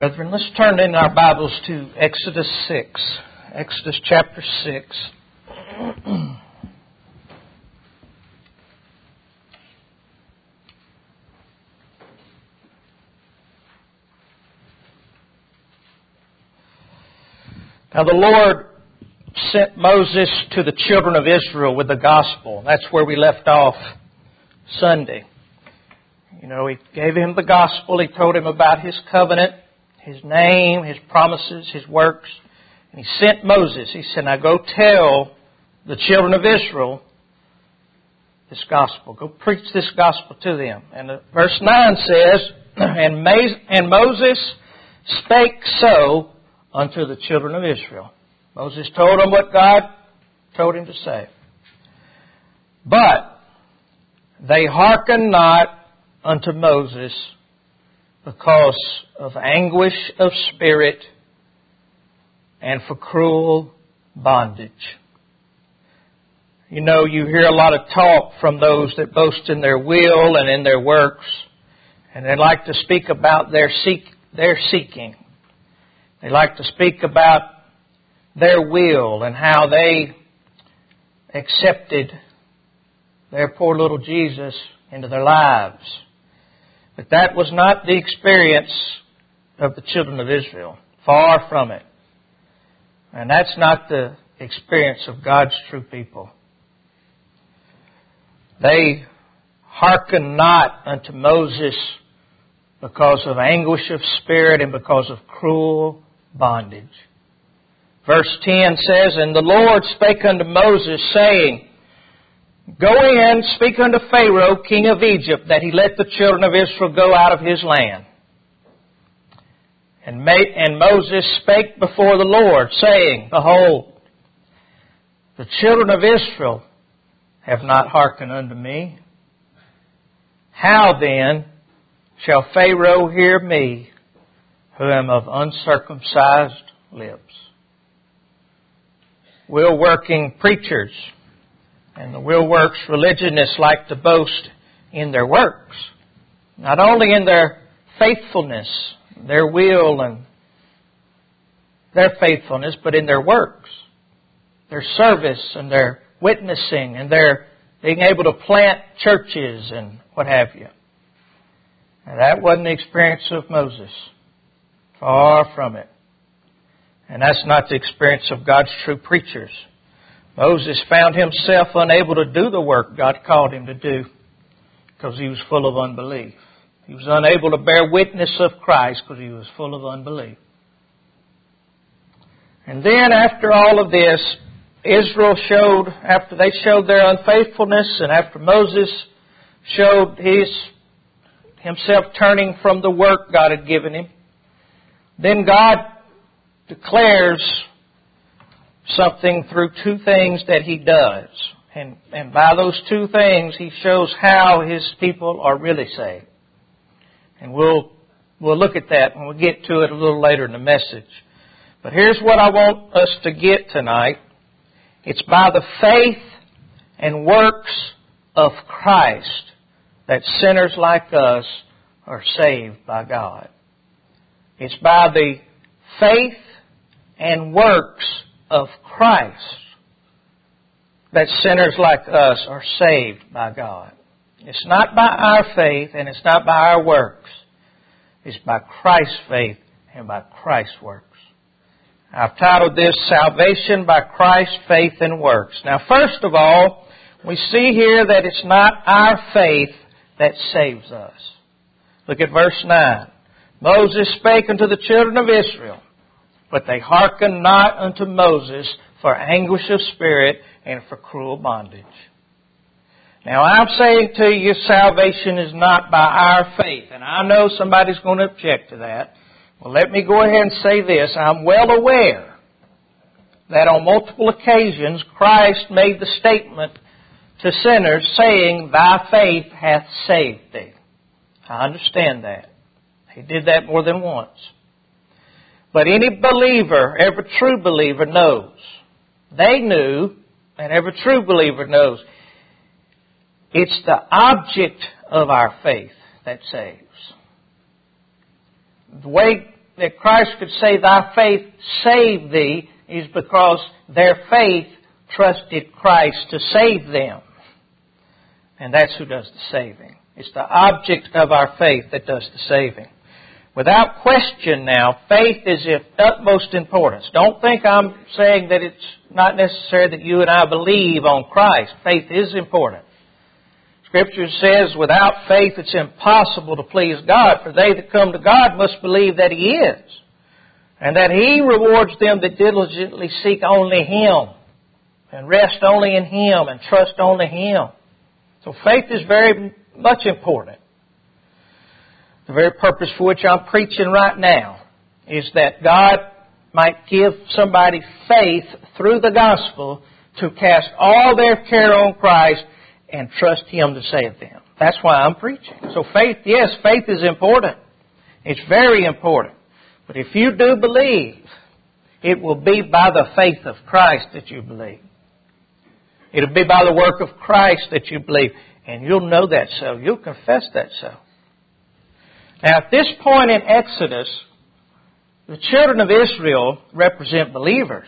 Brethren, let's turn in our Bibles to Exodus 6. Exodus chapter 6. Now the Lord sent Moses to the children of Israel with the gospel. That's where we left off Sunday. You know, He gave him the gospel. He told him about His covenant, His name, His promises, His works. And He sent Moses. He said, now go tell the children of Israel this gospel. Go preach this gospel to them. And verse 9 says, And Moses spake so unto the children of Israel. Moses told them what God told him to say. But they hearkened not unto Moses because of anguish of spirit and for cruel bondage. You know, you hear a lot of talk from those that boast in their will and in their works, and they like to speak about their seeking. They like to speak about their will and how they accepted their poor little Jesus into their lives. But that was not the experience of the children of Israel. Far from it. And that's not the experience of God's true people. They hearkened not unto Moses because of anguish of spirit and because of cruel bondage. Verse 10 says, And the Lord spake unto Moses, saying, Go in, speak unto Pharaoh, king of Egypt, that he let the children of Israel go out of his land. And Moses spake before the Lord, saying, Behold, the children of Israel have not hearkened unto me. How then shall Pharaoh hear me, who am of uncircumcised lips? Will-working preachers and the will-works religionists like to boast in their works. Not only in their faithfulness, their will and their faithfulness, but in their works. Their service and their witnessing and their being able to plant churches and what have you. And that wasn't the experience of Moses. Far from it. And that's not the experience of God's true preachers. Moses found himself unable to do the work God called him to do because he was full of unbelief. He was unable to bear witness of Christ because he was full of unbelief. And then after all of this, Israel after they showed their unfaithfulness and after Moses showed himself turning from the work God had given him, then God declares something through two things that He does. And by those two things, He shows how His people are really saved. And we'll look at that when we get to it a little later in the message. But here's what I want us to get tonight. It's by the faith and works of Christ that sinners like us are saved by God. It's by the faith and works of Christ that sinners like us are saved by God. It's not by our faith and it's not by our works. It's by Christ's faith and by Christ's works. I've titled this Salvation by Christ's Faith and Works. Now, first of all, we see here that it's not our faith that saves us. Look at verse 9. Moses spake unto the children of Israel, but they hearkened not unto Moses for anguish of spirit and for cruel bondage. Now I'm saying to you, salvation is not by our faith. And I know somebody's going to object to that. Well, let me go ahead and say this. I'm well aware that on multiple occasions Christ made the statement to sinners saying, Thy faith hath saved thee. I understand that. He did that more than once. But any believer, every true believer knows. They knew, and every true believer knows, it's the object of our faith that saves. The way that Christ could say, "Thy faith saved thee," is because their faith trusted Christ to save them. And that's who does the saving. It's the object of our faith that does the saving. Without question now, faith is of utmost importance. Don't think I'm saying that it's not necessary that you and I believe on Christ. Faith is important. Scripture says, without faith it's impossible to please God, for they that come to God must believe that He is, and that He rewards them that diligently seek only Him, and rest only in Him, and trust only Him. So faith is very much important. The very purpose for which I'm preaching right now is that God might give somebody faith through the gospel to cast all their care on Christ and trust Him to save them. That's why I'm preaching. So faith, yes, faith is important. It's very important. But if you do believe, it will be by the faith of Christ that you believe. It'll be by the work of Christ that you believe. And you'll know that so. You'll confess that so. Now, at this point in Exodus, the children of Israel represent believers.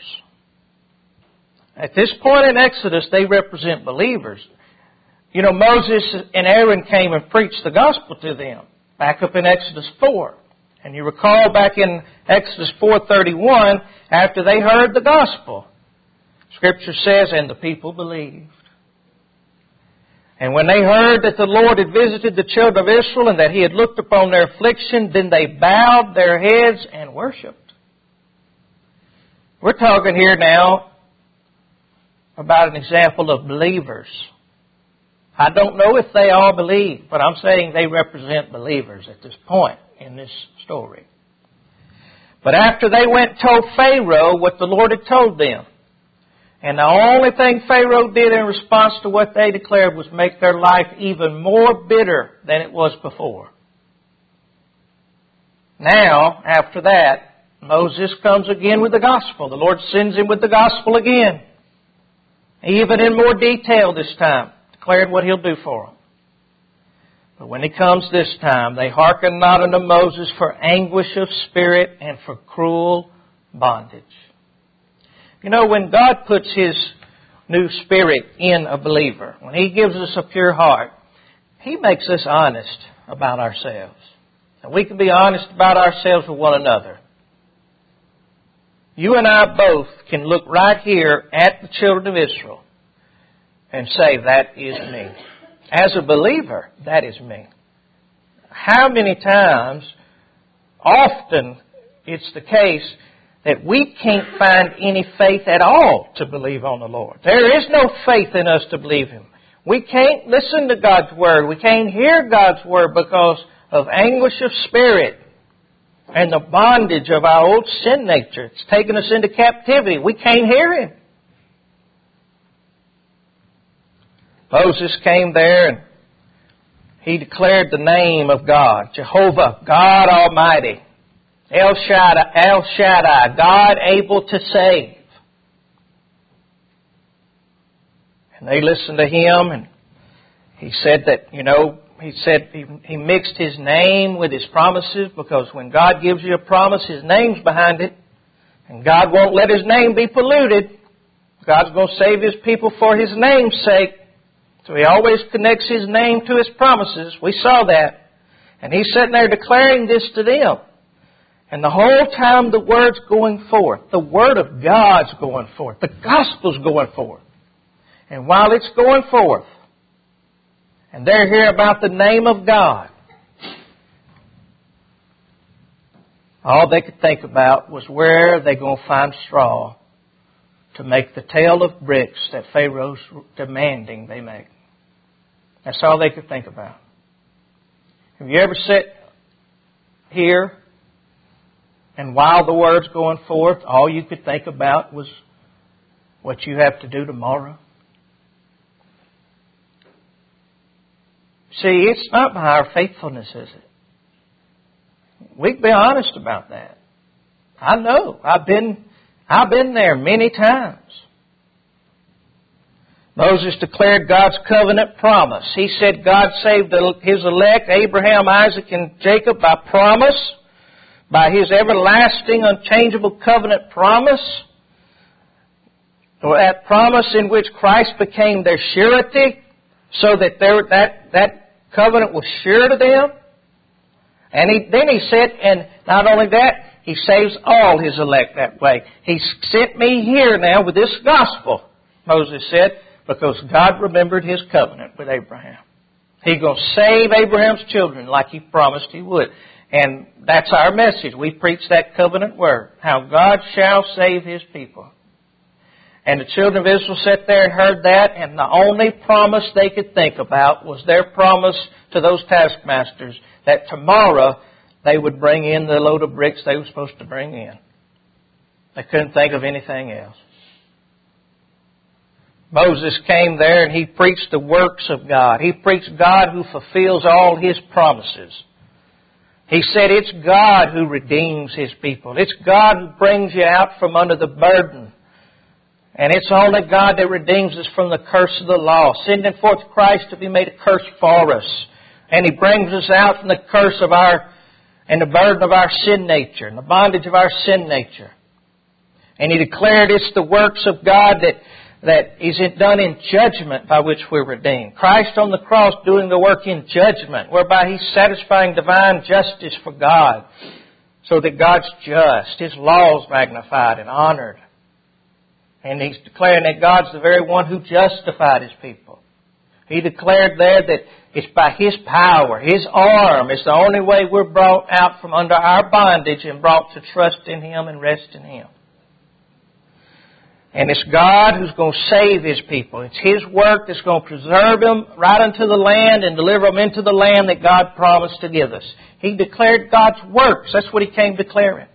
At this point in Exodus, they represent believers. You know, Moses and Aaron came and preached the gospel to them, back up in Exodus 4. And you recall back in Exodus 4:31, after they heard the gospel, Scripture says, and the people believed. And when they heard that the Lord had visited the children of Israel and that He had looked upon their affliction, then they bowed their heads and worshipped. We're talking here now about an example of believers. I don't know if they all believe, but I'm saying they represent believers at this point in this story. But after they went and told Pharaoh what the Lord had told them, and the only thing Pharaoh did in response to what they declared was make their life even more bitter than it was before. Now, after that, Moses comes again with the gospel. The Lord sends him with the gospel again. Even in more detail this time. Declared what He'll do for them. But when He comes this time, they hearken not unto Moses for anguish of spirit and for cruel bondage. You know, when God puts His new spirit in a believer, when He gives us a pure heart, He makes us honest about ourselves. And we can be honest about ourselves with one another. You and I both can look right here at the children of Israel and say, that is me. As a believer, that is me. How many times, often, it's the case that we can't find any faith at all to believe on the Lord. There is no faith in us to believe Him. We can't listen to God's Word. We can't hear God's Word because of anguish of spirit and the bondage of our old sin nature. It's taken us into captivity. We can't hear Him. Moses came there and he declared the name of God, Jehovah, God Almighty. El Shaddai, God able to save. And they listened to him, and he said that, he mixed His name with His promises, because when God gives you a promise, His name's behind it. And God won't let His name be polluted. God's going to save His people for His name's sake. So He always connects His name to His promises. We saw that. And He's sitting there declaring this to them. And the whole time the Word's going forth, the Word of God's going forth, the Gospel's going forth. And while it's going forth, and they're here about the name of God, all they could think about was where they're going to find straw to make the tale of bricks that Pharaoh's demanding they make. That's all they could think about. Have you ever sat here and while the Word's going forth, all you could think about was what you have to do tomorrow? See, it's not by our faithfulness, is it? We can be honest about that. I know. I've been there many times. Moses declared God's covenant promise. He said God saved His elect, Abraham, Isaac, and Jacob, by promise, by His everlasting, unchangeable covenant promise, or that promise in which Christ became their surety, so that that covenant was sure to them. And then He said, and not only that, He saves all His elect that way. He sent me here now with this gospel, Moses said, because God remembered His covenant with Abraham. He's going to save Abraham's children like He promised He would. And that's our message. We preach that covenant word, how God shall save His people. And the children of Israel sat there and heard that, and the only promise they could think about was their promise to those taskmasters that tomorrow they would bring in the load of bricks they were supposed to bring in. They couldn't think of anything else. Moses came there and he preached the works of God. He preached God who fulfills all His promises. He said it's God who redeems His people. It's God who brings you out from under the burden. And it's only God that redeems us from the curse of the law, sending forth Christ to be made a curse for us. And He brings us out from the curse of and the burden of our sin nature, and the bondage of our sin nature. And He declared it's the works of God that is done in judgment by which we're redeemed. Christ on the cross doing the work in judgment, whereby He's satisfying divine justice for God, so that God's just, His law is magnified and honored. And He's declaring that God's the very one who justified His people. He declared there that it's by His power, His arm. It's the only way we're brought out from under our bondage and brought to trust in Him and rest in Him. And it's God who's going to save His people. It's His work that's going to preserve them right unto the land and deliver them into the land that God promised to give us. He declared God's works. That's what He came declaring.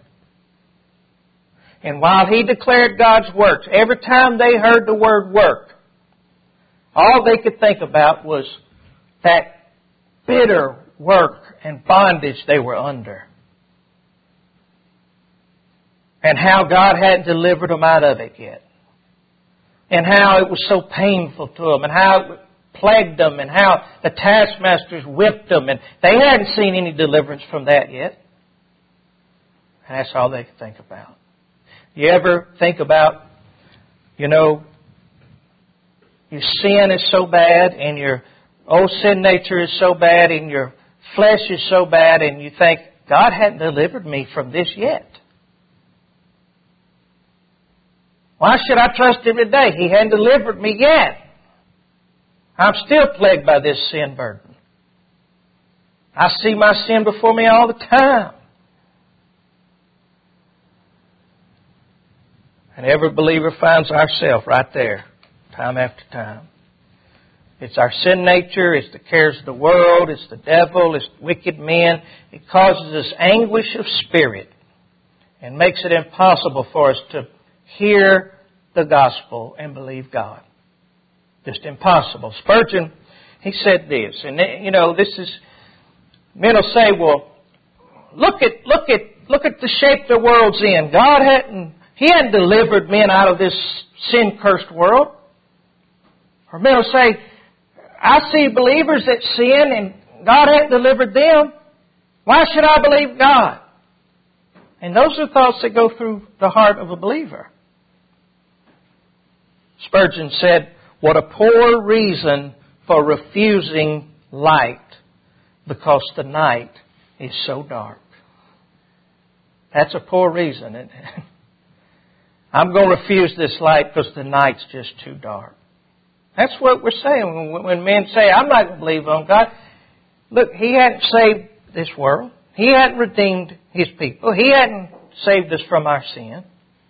And while He declared God's works, every time they heard the word work, all they could think about was that bitter work and bondage they were under. And how God hadn't delivered them out of it yet. And how it was so painful to them. And how it plagued them. And how the taskmasters whipped them. And they hadn't seen any deliverance from that yet. And that's all they could think about. You ever think about, your sin is so bad and your old sin nature is so bad and your flesh is so bad and you think, God hadn't delivered me from this yet. Why should I trust Him today? He hadn't delivered me yet. I'm still plagued by this sin burden. I see my sin before me all the time. And every believer finds ourselves right there, time after time. It's our sin nature, it's the cares of the world, it's the devil, it's wicked men. It causes us anguish of spirit and makes it impossible for us to hear the gospel and believe God. Just impossible. Spurgeon, he said this, and this is, men will say, well, look at the shape the world's in. He hadn't delivered men out of this sin-cursed world. Or men will say, I see believers that sin and God hadn't delivered them. Why should I believe God? And those are thoughts that go through the heart of a believer. Spurgeon said, what a poor reason for refusing light, because the night is so dark. That's a poor reason, isn't it? I'm going to refuse this light because the night's just too dark. That's what we're saying when men say, I'm not going to believe on God. Look, He hadn't saved this world. He hadn't redeemed His people. He hadn't saved us from our sin.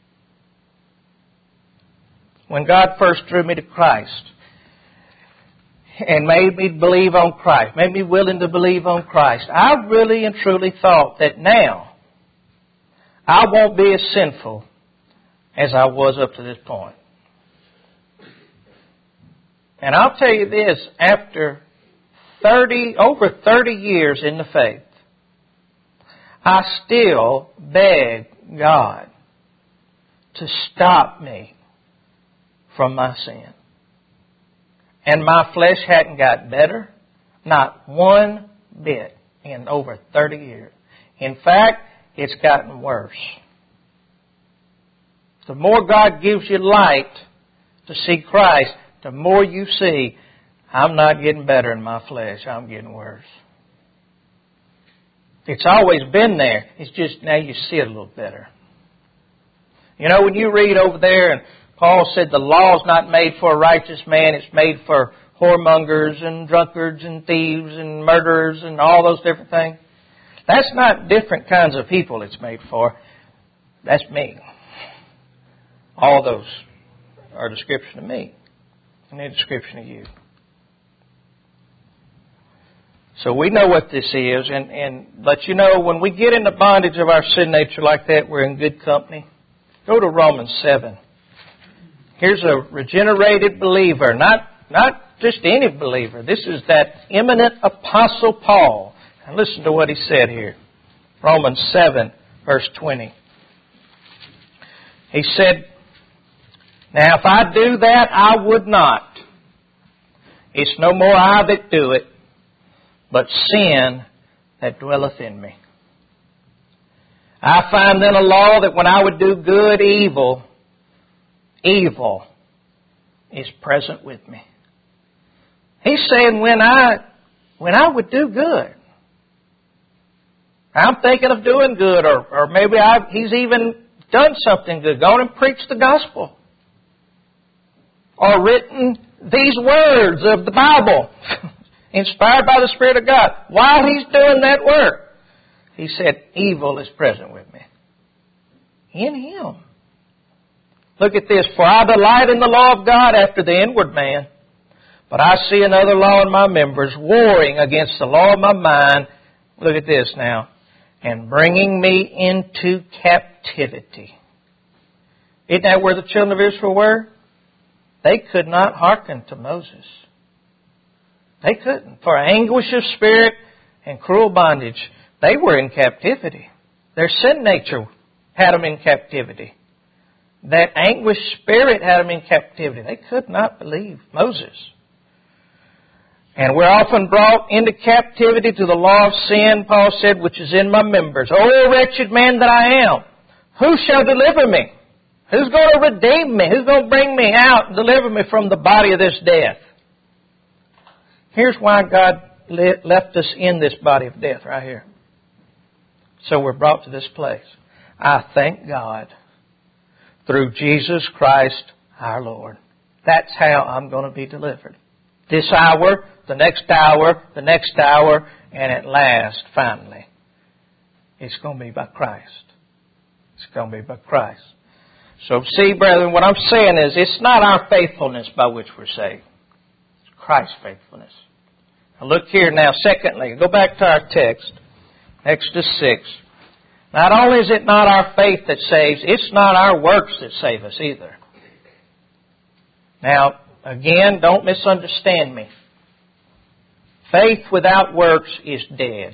When God first drew me to Christ and made me believe on Christ, made me willing to believe on Christ, I really and truly thought that now I won't be as sinful as I was up to this point. And I'll tell you this, after over 30 years in the faith, I still beg God to stop me from my sin. And my flesh hadn't got better, not one bit, in over 30 years. In fact, it's gotten worse. The more God gives you light to see Christ, the more you see, I'm not getting better in my flesh, I'm getting worse. It's always been there. It's just now you see it a little better. You know, when you read over there, and Paul said the law is not made for a righteous man, it's made for whoremongers and drunkards and thieves and murderers and all those different things. That's not different kinds of people it's made for. That's me. All those are a description of me and a description of you. So we know what this is, and let you know, when we get in the bondage of our sin nature like that, we're in good company. Go to Romans 7. Here's a regenerated believer, not just any believer. This is that eminent apostle Paul. And listen to what he said here. Romans 7, verse 20. He said, now if I do that, I would not. It's no more I that do it, but sin that dwelleth in me. I find then a law that when I would do good, evil is present with me. He's saying when I would do good, I'm thinking of doing good, or maybe he's even done something good, gone and preached the gospel, or written these words of the Bible, inspired by the Spirit of God. While he's doing that work, he said, evil is present with me. In him. Look at this. For I delight in the law of God after the inward man, but I see another law in my members, warring against the law of my mind. Look at this now. And bringing me into captivity. Isn't that where the children of Israel were? They could not hearken to Moses. They couldn't. For anguish of spirit and cruel bondage, they were in captivity. Their sin nature had them in captivity. That anguished spirit had them in captivity. They could not believe Moses. And we're often brought into captivity to the law of sin, Paul said, which is in my members. O wretched man that I am, who shall deliver me? Who's going to redeem me? Who's going to bring me out and deliver me from the body of this death? Here's why God left us in this body of death right here. So we're brought to this place. I thank God through Jesus Christ our Lord. That's how I'm going to be delivered. This hour, the next hour, the next hour, and at last, finally, it's going to be by Christ. It's going to be by Christ. So see, brethren, what I'm saying is it's not our faithfulness by which we're saved. It's Christ's faithfulness. Now look here now, secondly, go back to our text, Exodus 6. Not only is it not our faith that saves, it's not our works that save us either. Now, again, don't misunderstand me. Faith without works is dead.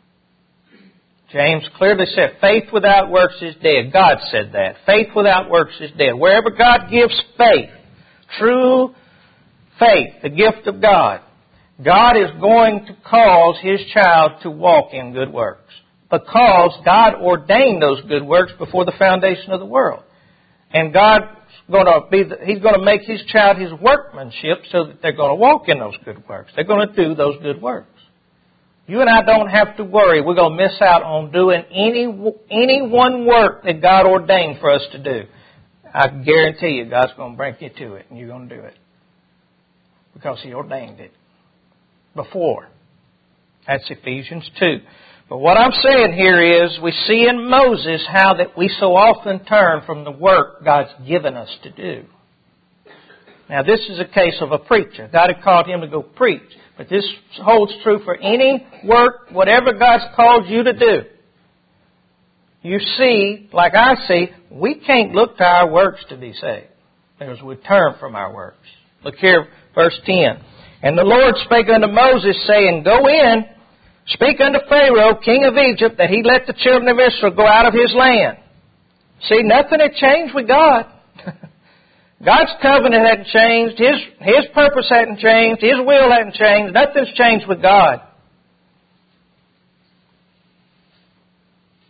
James clearly said, faith without works is dead. God said that. Faith without works is dead. Wherever God gives faith, true faith, the gift of God, God is going to cause His child to walk in good works. Because God ordained those good works before the foundation of the world. And He's going to make His child His workmanship so that they're going to walk in those good works. They're going to do those good works. You and I don't have to worry. We're going to miss out on doing any one work that God ordained for us to do. I guarantee you God's going to bring you to it and you're going to do it. Because He ordained it before. That's Ephesians 2. But what I'm saying here is we see in Moses how that we so often turn from the work God's given us to do. Now this is a case of a preacher. God had called him to go preach. But this holds true for any work, whatever God's called you to do. You see, like I see, we can't look to our works to be saved. Because we turn from our works. Look here, verse 10. And the Lord spake unto Moses, saying, Go in, speak unto Pharaoh, king of Egypt, that he let the children of Israel go out of his land. See, nothing had changed with God. God's covenant hadn't changed. His purpose hadn't changed. His will hadn't changed. Nothing's changed with God.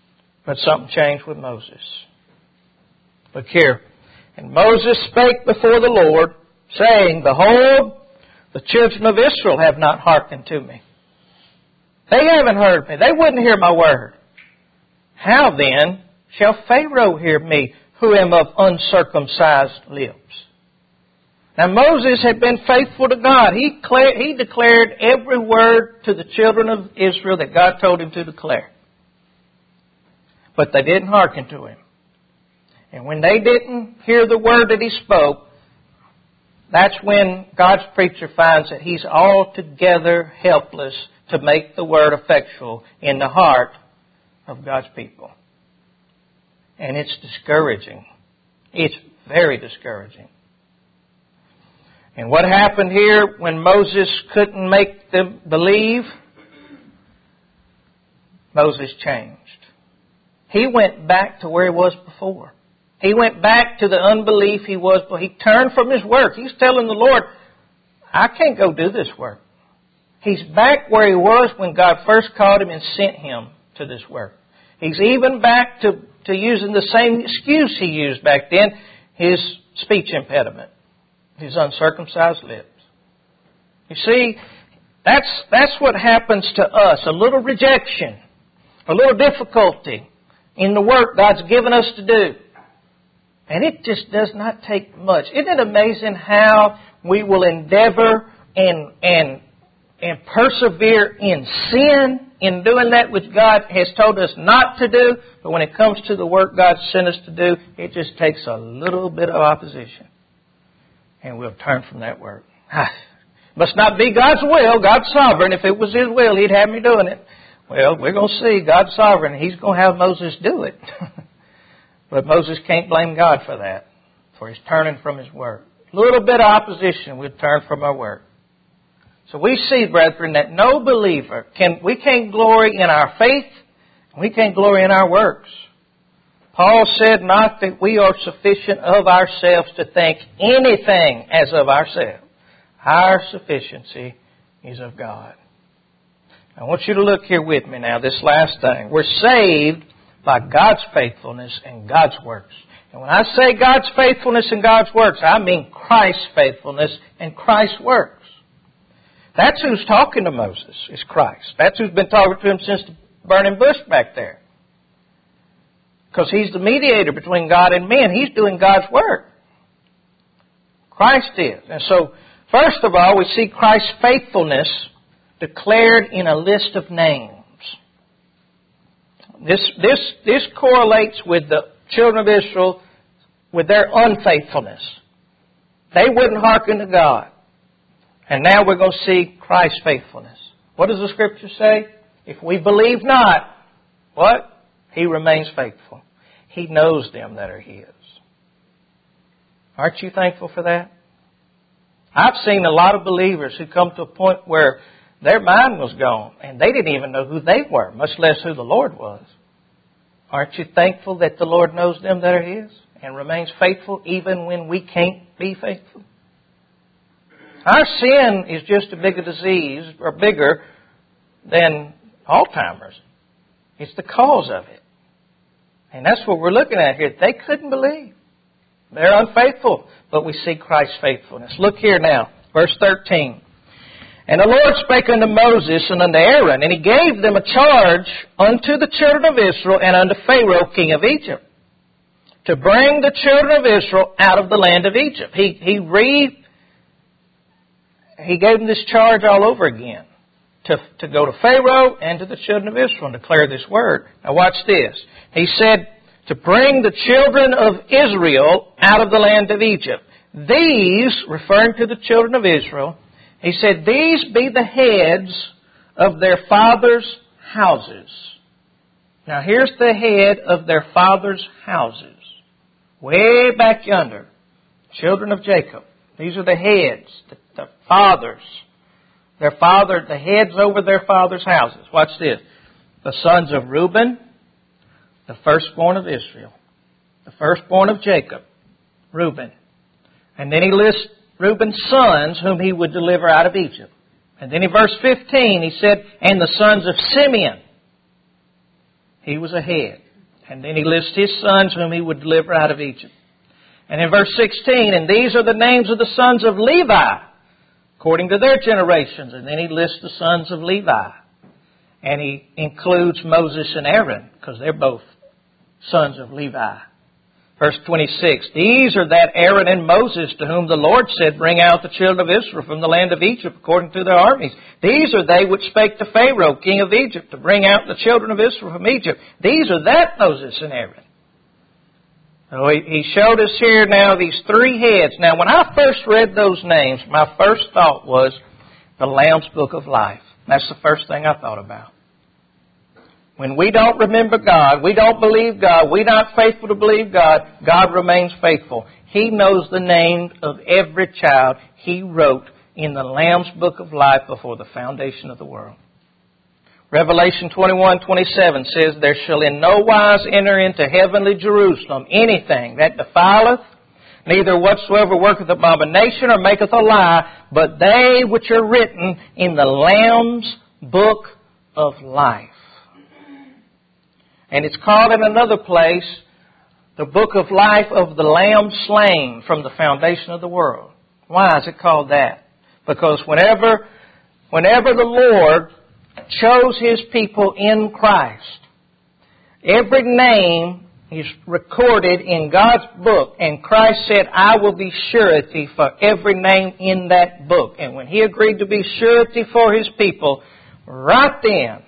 But something changed with Moses. Look here. And Moses spake before the Lord, saying, Behold, the children of Israel have not hearkened to me. They haven't heard me. They wouldn't hear my word. How then shall Pharaoh hear me, who am of uncircumcised lips? Now Moses had been faithful to God. He declared every word to the children of Israel that God told him to declare. But they didn't hearken to him. And when they didn't hear the word that he spoke, that's when God's preacher finds that he's altogether helpless to make the word effectual in the heart of God's people. And it's discouraging. It's very discouraging. And what happened here when Moses couldn't make them believe? Moses changed. He went back to where he was before. He went back to the unbelief he was before. He turned from his work. He's telling the Lord, I can't go do this work. He's back where he was when God first called him and sent him to this work. He's even back to using the same excuse he used back then, his speech impediment, his uncircumcised lips. You see, that's what happens to us. A little rejection, a little difficulty in the work God's given us to do. And it just does not take much. Isn't it amazing how we will endeavor and persevere in sin, in doing that which God has told us not to do, but when it comes to the work God sent us to do, it just takes a little bit of opposition. And we'll turn from that work. Must not be God's will. God's sovereign. If it was His will, He'd have me doing it. Well, we're going to see God's sovereign. He's going to have Moses do it. But Moses can't blame God for that, for he's turning from his work. A little bit of opposition, we'll turn from our work. So we see, brethren, that no believer we can't glory in our faith, we can't glory in our works. Paul said not that we are sufficient of ourselves to think anything as of ourselves. Our sufficiency is of God. I want you to look here with me now, this last thing. We're saved by God's faithfulness and God's works. And when I say God's faithfulness and God's works, I mean Christ's faithfulness and Christ's works. That's who's talking to Moses, is Christ. That's who's been talking to him since the burning bush back there. Because he's the mediator between God and men. He's doing God's work. Christ is. And so, first of all, we see Christ's faithfulness declared in a list of names. This correlates with the children of Israel with their unfaithfulness. They wouldn't hearken to God. And now we're going to see Christ's faithfulness. What does the Scripture say? If we believe not, what? He remains faithful. He knows them that are His. Aren't you thankful for that? I've seen a lot of believers who come to a point where their mind was gone, and they didn't even know who they were, much less who the Lord was. Aren't you thankful that the Lord knows them that are His and remains faithful even when we can't be faithful? Our sin is just a bigger disease, or bigger than Alzheimer's. It's the cause of it. And that's what we're looking at here. They couldn't believe. They're unfaithful, but we see Christ's faithfulness. Look here now, verse 13. And the Lord spake unto Moses and unto Aaron, and He gave them a charge unto the children of Israel and unto Pharaoh king of Egypt, to bring the children of Israel out of the land of Egypt. He gave them this charge all over again, to go to Pharaoh and to the children of Israel and declare this word. Now watch this. He said, to bring the children of Israel out of the land of Egypt. These, referring to the children of Israel, He said, these be the heads of their fathers' houses. Now here's the head of their fathers' houses. Way back yonder. Children of Jacob. These are the heads, the fathers. The heads over their fathers' houses. Watch this. The sons of Reuben, the firstborn of Israel. The firstborn of Jacob, Reuben. And then he lists Reuben's sons whom he would deliver out of Egypt. And then in verse 15 he said, and the sons of Simeon. He was a head. And then he lists his sons whom he would deliver out of Egypt. And in verse 16, and these are the names of the sons of Levi, according to their generations. And then he lists the sons of Levi. And he includes Moses and Aaron, because they're both sons of Levi. Verse 26, these are that Aaron and Moses to whom the Lord said, bring out the children of Israel from the land of Egypt according to their armies. These are they which spake to Pharaoh, king of Egypt, to bring out the children of Israel from Egypt. These are that Moses and Aaron. So he showed us here now these three heads. Now when I first read those names, my first thought was the Lamb's Book of Life. That's the first thing I thought about. When we don't remember God, we don't believe God, we're not faithful to believe God, God remains faithful. He knows the name of every child He wrote in the Lamb's Book of Life before the foundation of the world. Revelation 21:27 says, there shall in no wise enter into heavenly Jerusalem anything that defileth, neither whatsoever worketh abomination or maketh a lie, but they which are written in the Lamb's Book of Life. And it's called in another place, the Book of Life of the Lamb slain from the foundation of the world. Why is it called that? Because whenever the Lord chose His people in Christ, every name is recorded in God's book, and Christ said, I will be surety for every name in that book. And when He agreed to be surety for His people, right then,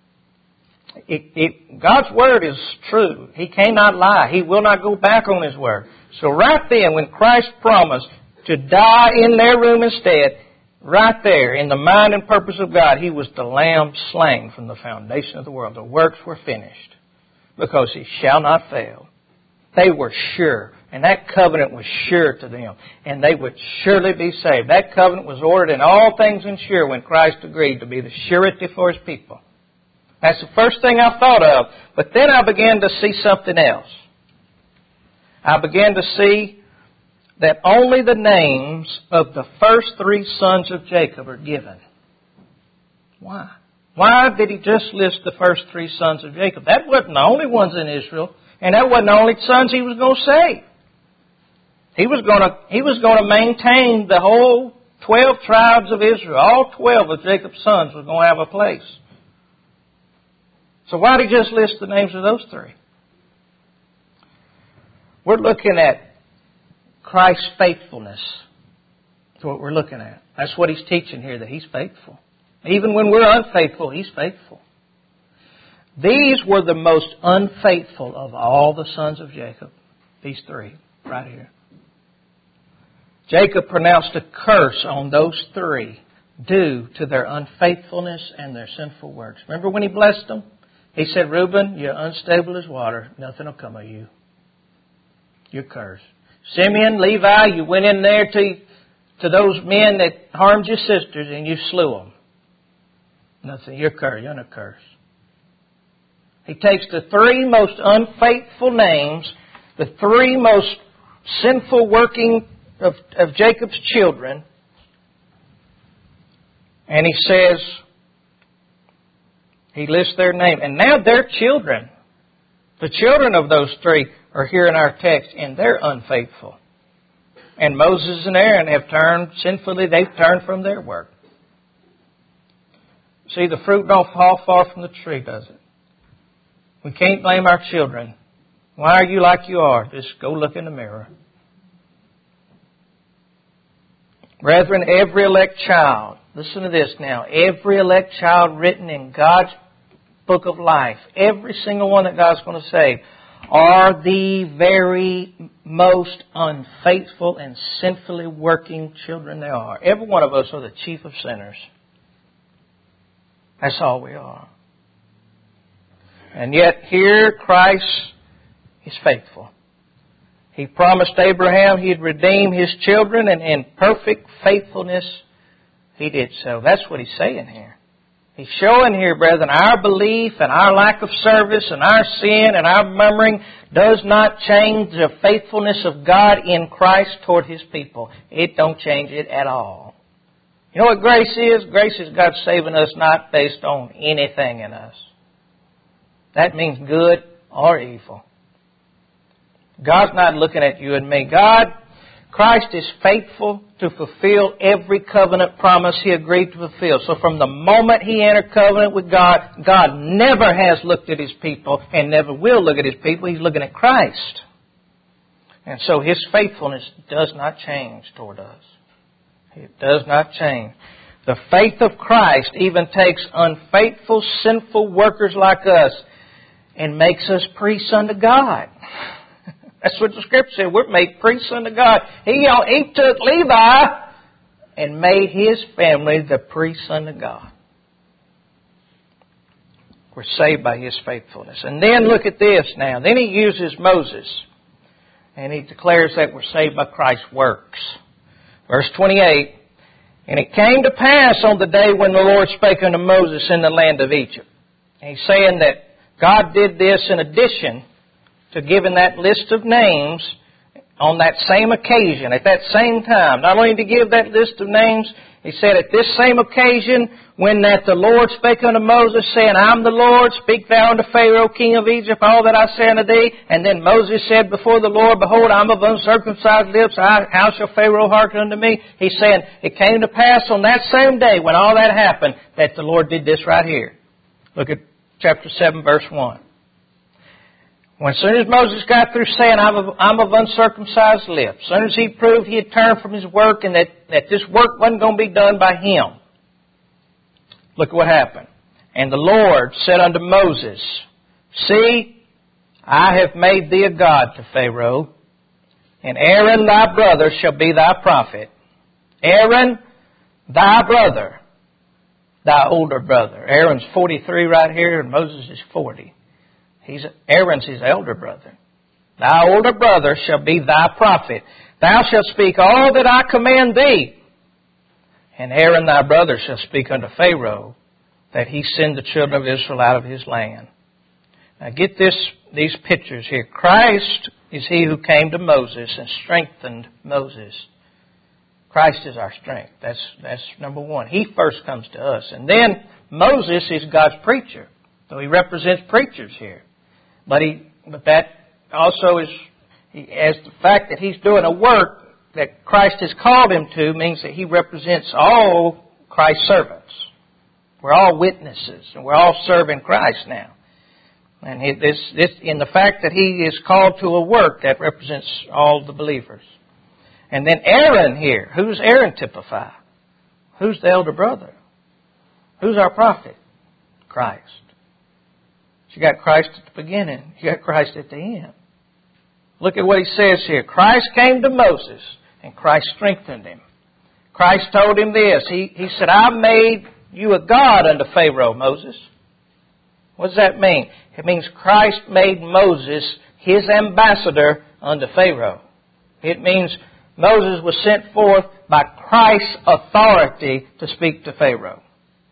God's Word is true. He cannot lie. He will not go back on His Word. So right then, when Christ promised to die in their room instead, right there, in the mind and purpose of God, He was the Lamb slain from the foundation of the world. The works were finished because He shall not fail. They were sure, and that covenant was sure to them, and they would surely be saved. That covenant was ordered in all things and sure when Christ agreed to be the surety for His people. That's the first thing I thought of. But then I began to see something else. I began to see that only the names of the first three sons of Jacob are given. Why? Why did He just list the first three sons of Jacob? That wasn't the only ones in Israel, and that wasn't the only sons He was going to save. He was going to maintain the whole 12 tribes of Israel. All 12 of Jacob's sons were going to have a place. So why did He just list the names of those three? We're looking at Christ's faithfulness. That's what we're looking at. That's what He's teaching here, that He's faithful. Even when we're unfaithful, He's faithful. These were the most unfaithful of all the sons of Jacob. These three, right here. Jacob pronounced a curse on those three due to their unfaithfulness and their sinful works. Remember when he blessed them? He said, Reuben, you're unstable as water. Nothing will come of you. You're cursed. Simeon, Levi, you went in there to those men that harmed your sisters and you slew them. Nothing. You're cursed. You're not cursed. He takes the three most unfaithful names, the three most sinful working of Jacob's children, and he says, he lists their name. And now their children, the children of those three, are here in our text, and they're unfaithful. And Moses and Aaron have turned sinfully, they've turned from their work. See, the fruit don't fall far from the tree, does it? We can't blame our children. Why are you like you are? Just go look in the mirror. Brethren, every elect child, listen to this now, every elect child written in God's book of life, every single one that God's going to save, are the very most unfaithful and sinfully working children there are. Every one of us are the chief of sinners. That's all we are. And yet here Christ is faithful. He promised Abraham He'd redeem his children, and in perfect faithfulness He did so. That's what He's saying here. He's showing here, brethren, our belief and our lack of service and our sin and our murmuring does not change the faithfulness of God in Christ toward His people. It don't change it at all. You know what grace is? Grace is God saving us not based on anything in us. That means good or evil. God's not looking at you and me. Christ is faithful to fulfill every covenant promise He agreed to fulfill. So from the moment He entered covenant with God, God never has looked at His people and never will look at His people. He's looking at Christ. And so His faithfulness does not change toward us. It does not change. The faith of Christ even takes unfaithful, sinful workers like us and makes us priests unto God. That's what the Scripture said. We're made priests unto God. He took Levi and made his family the priests unto God. We're saved by His faithfulness. And then look at this now. Then He uses Moses. And He declares that we're saved by Christ's works. Verse 28. And it came to pass on the day when the Lord spake unto Moses in the land of Egypt. And He's saying that God did this in addition to giving that list of names on that same occasion, at that same time. Not only to give that list of names, He said, at this same occasion, when that the Lord spake unto Moses, saying, I'm the Lord, speak thou unto Pharaoh, king of Egypt, all that I say unto thee. And then Moses said before the Lord, behold, I'm of uncircumcised lips, how shall Pharaoh hearken unto me? He's saying, it came to pass on that same day, when all that happened, that the Lord did this right here. Look at chapter 7, verse 1. When as soon as Moses got through saying, I'm of uncircumcised lips, as soon as he proved he had turned from his work and that this work wasn't going to be done by him, look at what happened. And the Lord said unto Moses, see, I have made thee a god to Pharaoh, and Aaron thy brother shall be thy prophet. Aaron, thy brother, thy older brother. Aaron's 43 right here, and Moses is 40. Aaron's his elder brother. Thy older brother shall be thy prophet. Thou shalt speak all that I command thee. And Aaron thy brother shall speak unto Pharaoh, that he send the children of Israel out of his land. Now get these pictures here. Christ is He who came to Moses and strengthened Moses. Christ is our strength. That's number one. He first comes to us. And then Moses is God's preacher. So He represents preachers here. But that also is, as the fact that He's doing a work that Christ has called Him to means that He represents all Christ's servants. We're all witnesses, and we're all serving Christ now. And in the fact that He is called to a work, that represents all the believers. And then Aaron here. Who's Aaron typify? Who's the elder brother? Who's our prophet? Christ. You got Christ at the beginning. You got Christ at the end. Look at what he says here. Christ came to Moses, and Christ strengthened him. Christ told him this. He said, I made you a god unto Pharaoh, Moses. What does that mean? It means Christ made Moses His ambassador unto Pharaoh. It means Moses was sent forth by Christ's authority to speak to Pharaoh.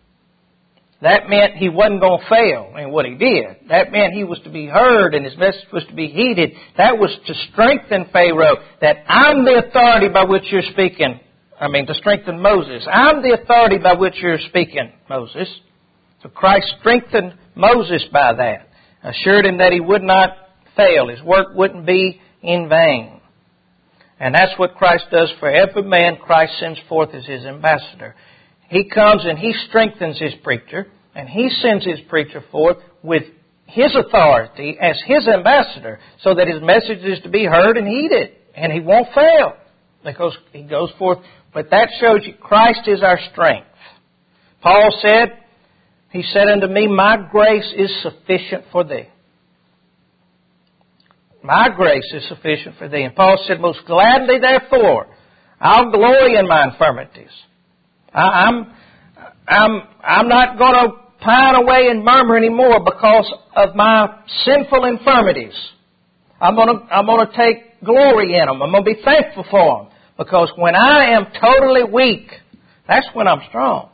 That meant he wasn't going to fail in what he did. That meant he was to be heard and his message was to be heeded. That was to strengthen Pharaoh, that I'm the authority by which you're speaking. To strengthen Moses. I'm the authority by which you're speaking, Moses. So Christ strengthened Moses by that. Assured him that he would not fail. His work wouldn't be in vain. And that's what Christ does for every man Christ sends forth as His ambassador. He comes and He strengthens His preacher, and He sends His preacher forth with His authority as His ambassador, so that His message is to be heard and heeded, and He won't fail because He goes forth. But that shows you Christ is our strength. Paul said, He said unto me, my grace is sufficient for thee. My grace is sufficient for thee. And Paul said, most gladly therefore, I'll glory in my infirmities. I'm not going to pine away and murmur anymore because of my sinful infirmities. I'm going to take glory in them. I'm going to be thankful for them. Because when I am totally weak, that's when I'm strong.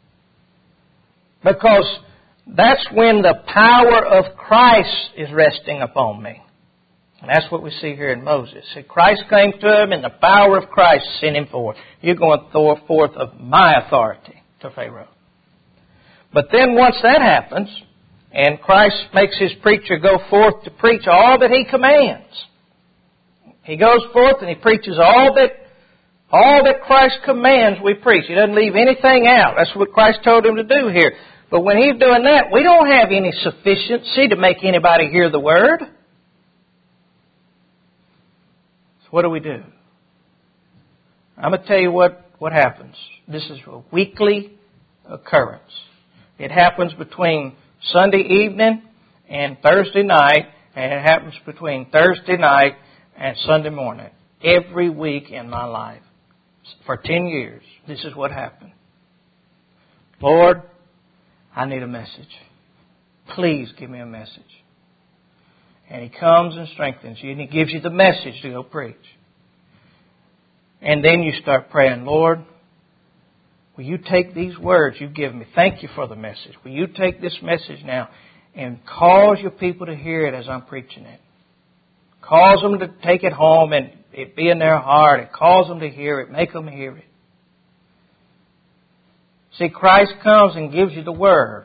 Because that's when the power of Christ is resting upon me. And that's what we see here in Moses. See, Christ came to him and the power of Christ sent him forth. You're going forth of my authority to Pharaoh. But then once that happens, And Christ makes His preacher go forth to preach all that He commands. He goes forth and He preaches all that Christ commands we preach. He doesn't leave anything out. That's what Christ told Him to do here. But when He's doing that, we don't have any sufficiency to make anybody hear the Word. So what do? I'm going to tell you what happens. This is a weekly occurrence. It happens between Sunday evening and Thursday night, and it happens between Thursday night and Sunday morning. Every week in my life. For 10 years, this is what happened. Lord, I need a message. Please give me a message. And He comes and strengthens you, and He gives you the message to go preach. And then you start praying, Lord, will you take these words you've given me? Thank you for the message. Will you take this message now and cause your people to hear it as I'm preaching it? Cause them to take it home and it be in their heart. And cause them to hear it. Make them hear it. See, Christ comes and gives you the Word.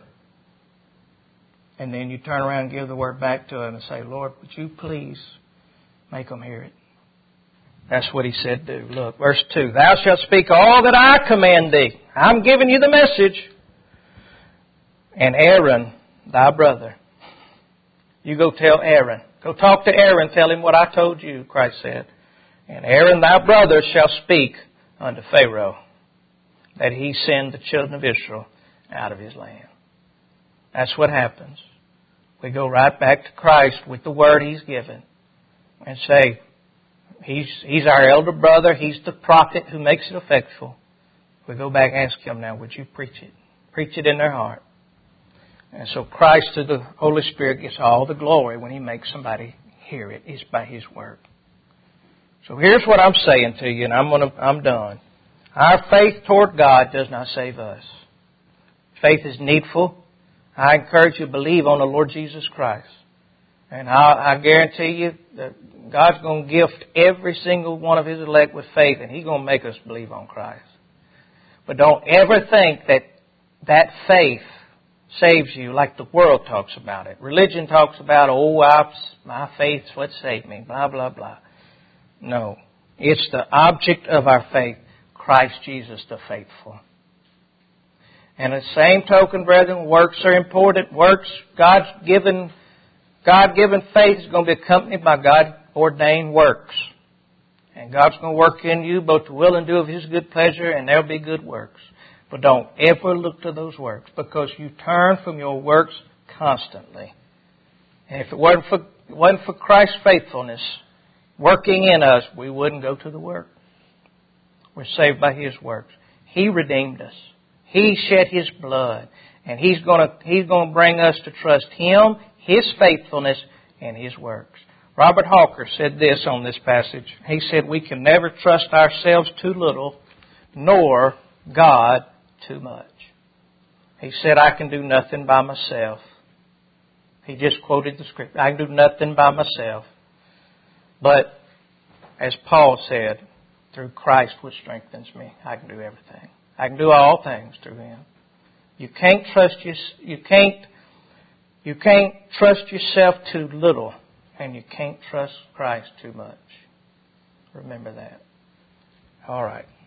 And then you turn around and give the Word back to Him and say, Lord, would you please make them hear it? That's what He said do. Look, verse 2. Thou shalt speak all that I command thee. I'm giving you the message. And Aaron, thy brother. You go tell Aaron. Go talk to Aaron. Tell him what I told you, Christ said. And Aaron, thy brother, shall speak unto Pharaoh, that he send the children of Israel out of his land. That's what happens. We go right back to Christ with the word He's given and say, He's our elder brother. He's the prophet who makes it effectual. We go back and ask Him now, would you preach it? Preach it in their heart. And so Christ through the Holy Spirit gets all the glory when He makes somebody hear it. It's by His word. So here's what I'm saying to you, and I'm done. Our faith toward God does not save us. Faith is needful. I encourage you to believe on the Lord Jesus Christ. And I guarantee you that God's going to gift every single one of His elect with faith, and He's going to make us believe on Christ. But don't ever think that faith saves you like the world talks about it. Religion talks about, my faith's what saved me, blah, blah, blah. No. It's the object of our faith, Christ Jesus the faithful. And the same token, brethren, works are important. Works, God-given faith is going to be accompanied by God-ordained works. And God's going to work in you both to will and do of His good pleasure, and there'll be good works. But don't ever look to those works, because you turn from your works constantly. And if it wasn't for Christ's faithfulness working in us, we wouldn't go to the work. We're saved by His works. He redeemed us. He shed His blood. And He's going to bring us to trust Him, His faithfulness, and His works. Robert Hawker said this on this passage. He said, we can never trust ourselves too little, nor God too much. He said, I can do nothing by myself. He just quoted the scripture. I can do nothing by myself. But, as Paul said, through Christ which strengthens me, I can do everything. I can do all things through Him. You can't trust yourself too little, and you can't trust Christ too much. Remember that. All right.